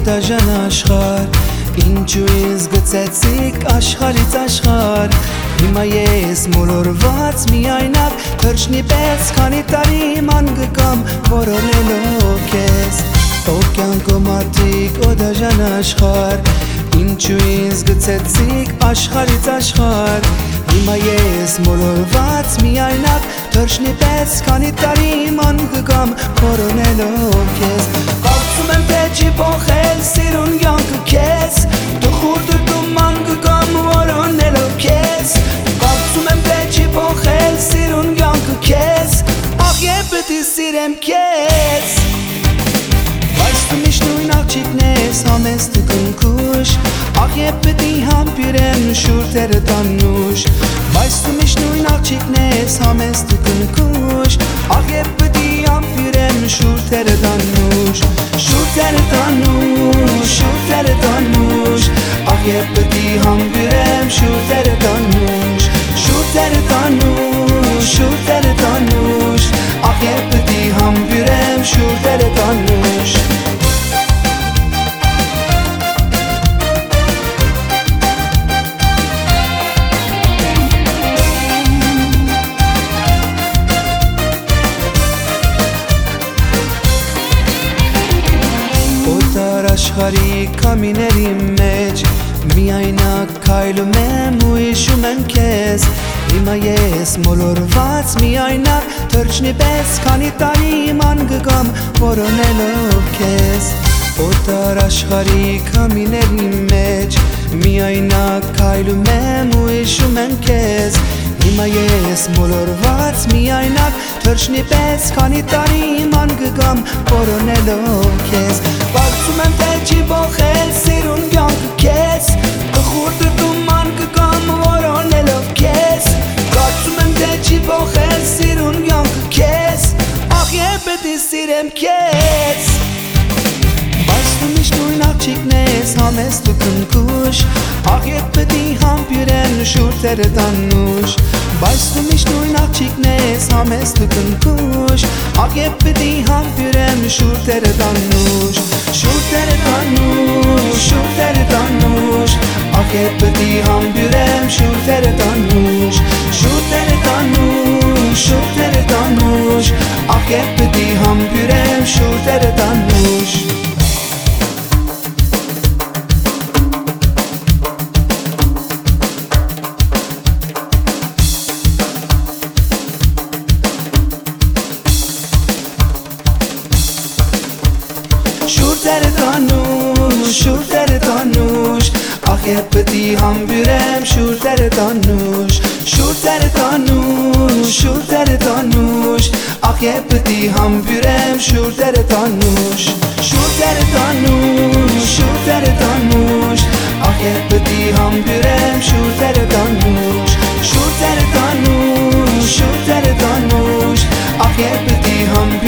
օդաժան աշխար Ինչու ինձ գծեցիք աշխարից աշխար Հիմա ես մոլորված միայնակ Թրջնի պես քանի տարի ման գկամ որոնելով քեզ Օկյանքո մարդիկ օդաժան աշխար Ինչու ինձ գծեցիք աշխարից աշխար Հիմա ես մոլորված միայնակ Թրջնի պես քանի տարի ման գկամ որոնելով քեզ Կարծում եմ թե չի փոխել սիրուն կյանքը քեզ Տխուր դրդում ման գկամ որոնելով քեզ Կարծում եմ թե չի փոխել սիրուն կյանքը քեզ Ախ եւ պետք է սիրեմ քեզ Բայց դու միշտ նույն աղջիկն ես համեստ ու կնքուշ Ախ եւ պետք է համբերեմ շուրթերը տանուշ Բայց դու միշտ նույն աղջիկն ես համեստ ու կնքուշ Ախ եւ պետք է համբերեմ շուրթերը տանուշ Շուրթերը տանուշ, շուրթերը տանուշ Ախ եւ պետք է համբերեմ շուրթերը տանուշ Շուրթերը տանուշ, շուրթերը տանուշ Ախ եւ պետք է համբերեմ շուրթերը տանուշ Աշխարի կամիների մեջ Միայնակ քայլում եմ ու հիշում եմ քեզ Հիմա ես մոլորված միայնակ Թրջնի պես քանի տարի ման գկամ որոնելով քեզ Օտար աշխարի կամիների մեջ Միայնակ քայլում եմ ու հիշում եմ քեզ Հիմա ես մոլորված միայնակ Թրջնի պես քանի տարի ման գկամ որոնելով քեզ Կարծում եմ թե չի փոխել սիրուն կյանքը քեզ Տխուր դրդում ման գկամ որոնելով քեզ Կարծում եմ թե չի փոխել սիրուն կյանքը քեզ Ախ եւ պետք է սիրեմ քեզ Բայց դու միշտ նույն աղջիկն ես համեստ ու կնքուշ Ախ եւ պետք է համբերեմ շուրթերը տանուշ Բայց դու միշտ նույն աղջիկն ես համեստ ու կնքուշ Ախ եւ պետք է համբերեմ շուրթերը տանուշ Շուրթերը տանուշ, շուրթերը տանուշ Ախ եւ պետք է համբերեմ շուրթերը տանուշ Շուրթերը տանուշ, շուրթերը տանուշ Ախ եւ պետք է համբերեմ շուրթերը տանուշ Շուրթերը տանուշ, շուրթերը տանուշ Ախ եւ պետք է համբերեմ շուրթերը տանուշ Շուրթերը տանուշ, շուրթերը տանուշ Ախ եւ պետք է համբերեմ շուրթերը տանուշ Շուրթերը տանուշ, շուրթերը տանուշ Ախ եւ պետք է համբերեմ շուրթերը տանուշ Շուրթերը տանուշ, շուրթերը տանուշ Ախ եւ պետք է